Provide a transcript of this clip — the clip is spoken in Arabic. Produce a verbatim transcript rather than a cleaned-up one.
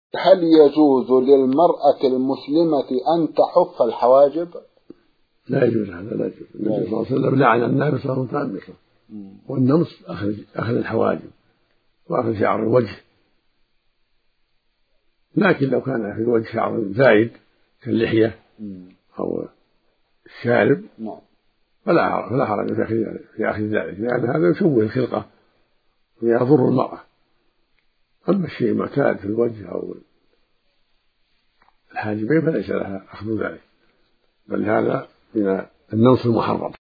هل يجوز للمرأة المسلمة أن تحف الحواجب؟ لا يجوز هذا، لا يجوز. النبي صلى الله عليه وسلم لعن النامصة والمتنمصة، والنمص أخذ أخذ الحواجب وأخذ شعر الوجه. لكن لو كان في الوجه شعر زايد كاللحية أو الشارب فلا فلا حرج في أخذ ذلك، لأن هذا يشوه الخلقة ويضر المرأة. أما الشيء المعتاد في الوجه أو الحاجبين فليس لها أخذ ذلك، بل هذا من النمص المحرم.